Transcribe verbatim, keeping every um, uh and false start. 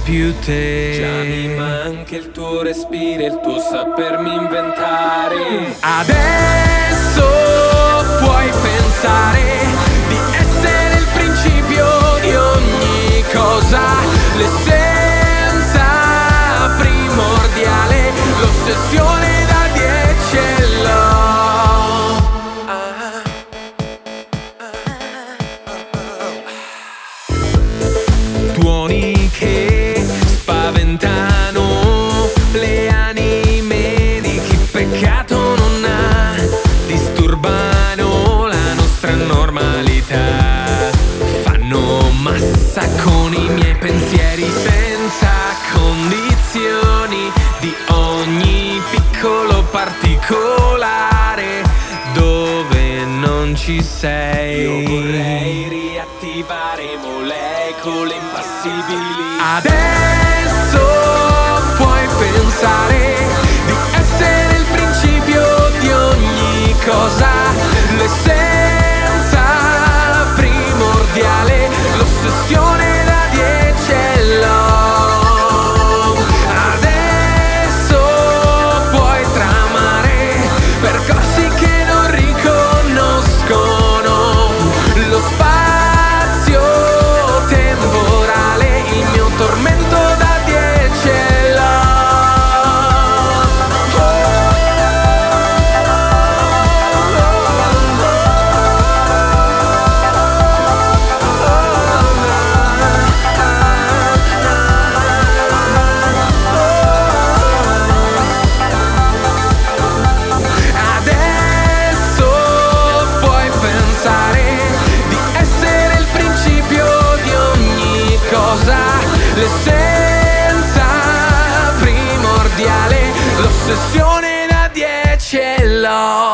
più te. Già mi manca il tuo respiro, il tuo sapermi inventare. Adesso puoi pensare di essere il principio di ogni cosa, l'essenza primordiale, l'ossessione da dieci e love. Tuoni che spaventano le anime di chi peccato non ha, disturbano la nostra normalità, fanno massa con i miei pensieri senza condizioni di ogni piccolo particolare dove non ci sei. Io vorrei riattivare molecole impassibili. Adesso puoi pensare di essere il principio di ogni cosa, l'essenza primordiale, l'ossessione da dieci e love. Adesso puoi tramare percorsi che non riconoscono lo spazio temporale, il mio tormento da dieci e adesso puoi pensare di essere il principio di ogni cosa, l'essenza primordiale, l'ossessione da dieci e love.